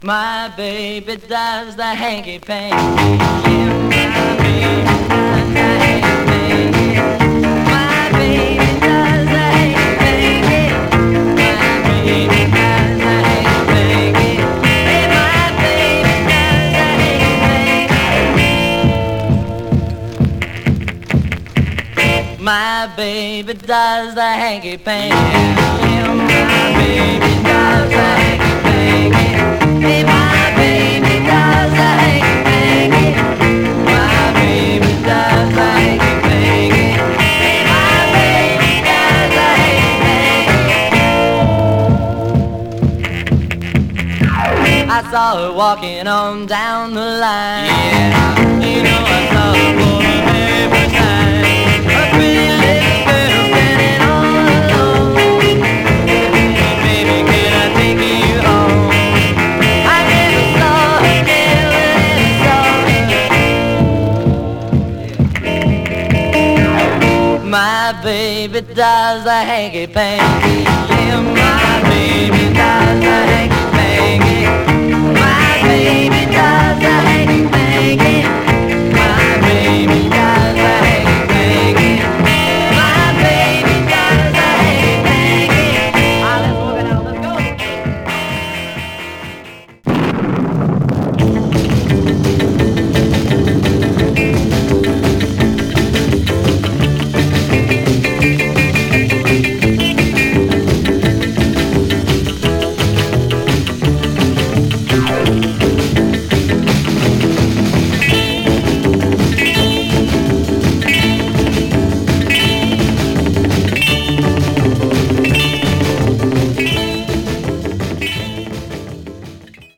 My baby does the hanky panky. Yeah, my baby does the hanky panky. My baby does the hanky panky. My baby does the hanky panky. Hey, my baby does the hanky panky. My baby does the hanky panky. Yeah, my baby does the hanky panky. Hey, my baby does the hanky-panky. My baby does the hanky-panky. Hey, my baby does the hanky-panky. I saw her walking on down the line. Yeah, you know I saw her for the very first time. A pretty little girl standing all alone. Baby, can I take you home? My baby does the hanky-panky. Yeah, my baby does the hanky-panky.